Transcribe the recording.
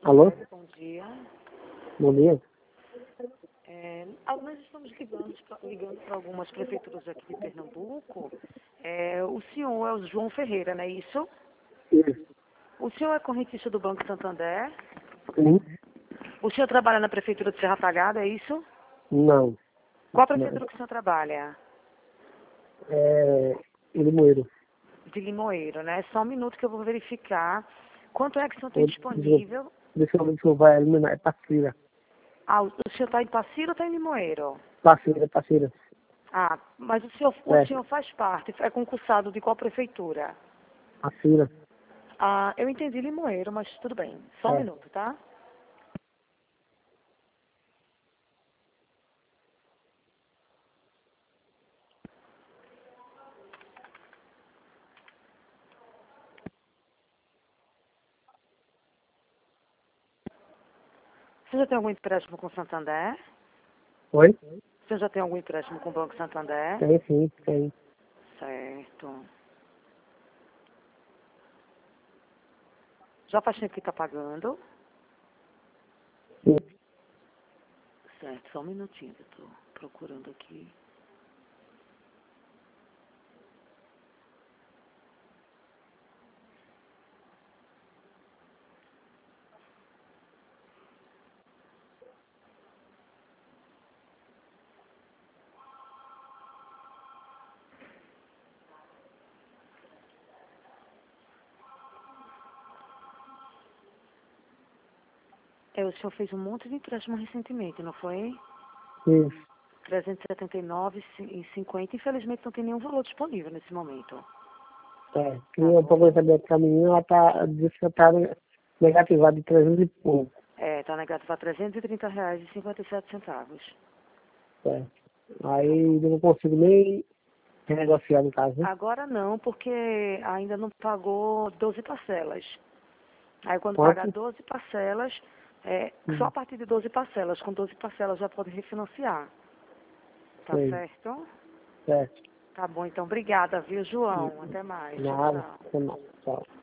Alô? Bom dia. Bom dia. Nós estamos ligando para algumas prefeituras aqui de Pernambuco. O senhor é o João Ferreira, não é isso? Isso. O senhor é correntista do Banco Santander? Sim? O senhor trabalha na prefeitura de Serra Talhada, é isso? Não. Qual prefeitura que o senhor trabalha? Limoeiro. De Limoeiro, né? Só um minuto que eu vou verificar quanto é que o senhor tem disponível. Desculpa, é Passira. O senhor está em Passira ou está em Limoeiro? Passira. Mas o senhor faz parte, é concursado de qual prefeitura? Passira. Eu entendi Limoeiro, mas tudo bem. Só um minuto, tá? Você já tem algum empréstimo com o Santander? Oi? Você já tem algum empréstimo com o Banco Santander? Tem sim, tem. Certo. Já faz tempo que está pagando? Sim. Certo, só um minutinho, eu estou procurando aqui. O senhor fez um monte de empréstimo recentemente, não foi? Isso. 379,50. Infelizmente não tem nenhum valor disponível nesse momento. E eu procurei saber que a menina, ela disse que está negativada de 300 e pouco. Está negativo a R$ 330,57. Aí eu não consigo nem renegociar no caso, né? Agora não, porque ainda não pagou 12 parcelas. Aí quando Quanto? pagar 12 parcelas, só a partir de 12 parcelas, com 12 parcelas já pode refinanciar. Tá Sei. certo? Certo. Tá bom, então obrigada, viu, João? Até mais. Tchau, Nada. tchau. Até mais. Tchau.